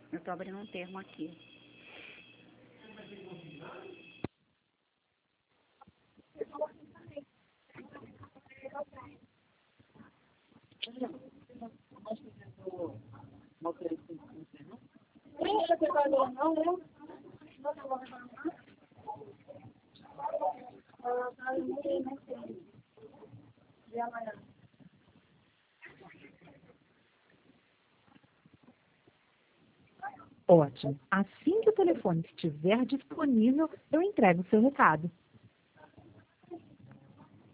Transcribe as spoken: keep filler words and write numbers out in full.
Eu estou abrindo um termo aqui. Ótimo. Assim que o telefone estiver disponível, eu entrego o seu recado.